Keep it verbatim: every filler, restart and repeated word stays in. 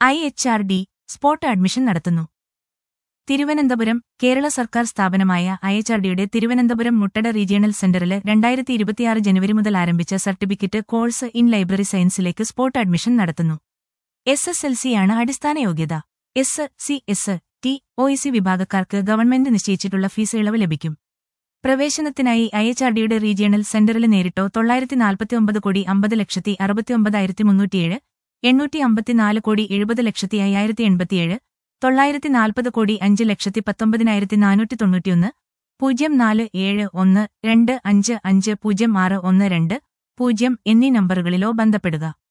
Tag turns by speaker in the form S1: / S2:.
S1: I H R D spot admission നടത്തുന്നു. തിരുവനന്തപുരം കേരള സർക്കാർ സ്ഥാപനമായ ഐ എച്ച് ആർ ഡിയുടെ തിരുവനന്തപുരം മുട്ടട റീജിയണൽ സെന്ററില് രണ്ടായിരത്തി ഇരുപത്തിയാറ് ജനുവരി മുതൽ ആരംഭിച്ച സർട്ടിഫിക്കറ്റ് കോഴ്സ് ഇൻ ലൈബ്രറി സയൻസിലേക്ക് സ്പോട്ട് അഡ്മിഷൻ നടത്തുന്നു. എസ് എസ് എൽ സിയാണ് അടിസ്ഥാന യോഗ്യത. S C S T O E C വിഭാഗക്കാർക്ക് ഗവൺമെന്റ് നിശ്ചയിച്ചിട്ടുള്ള ഫീസ് ഇളവ് ലഭിക്കും. പ്രവേശനത്തിനായി ഐ എച്ച് ആർ ഡിയുടെ റീജിയണൽ സെന്ററിൽ നേരിട്ടോ തൊള്ളായിരത്തി നാൽപ്പത്തിയൊമ്പത് കോടി അമ്പത് ലക്ഷത്തി അറുപത്തിയൊമ്പതായിരത്തി മുന്നൂറ്റിയേഴ്, എണ്ണൂറ്റി അമ്പത്തിനാല് കോടി എഴുപത് ലക്ഷത്തി അയ്യായിരത്തി എൺപത്തിയേഴ്, തൊള്ളായിരത്തി നാൽപ്പത് കോടി അഞ്ച് ലക്ഷത്തി പത്തൊമ്പതിനായിരത്തി നാനൂറ്റി തൊണ്ണൂറ്റിയൊന്ന്, പൂജ്യം നാല് ഏഴ് ഒന്ന് രണ്ട് അഞ്ച് അഞ്ച് പൂജ്യം ആറ് ഒന്ന് രണ്ട് പൂജ്യം എന്നീ നമ്പറുകളിലോ ബന്ധപ്പെടുക.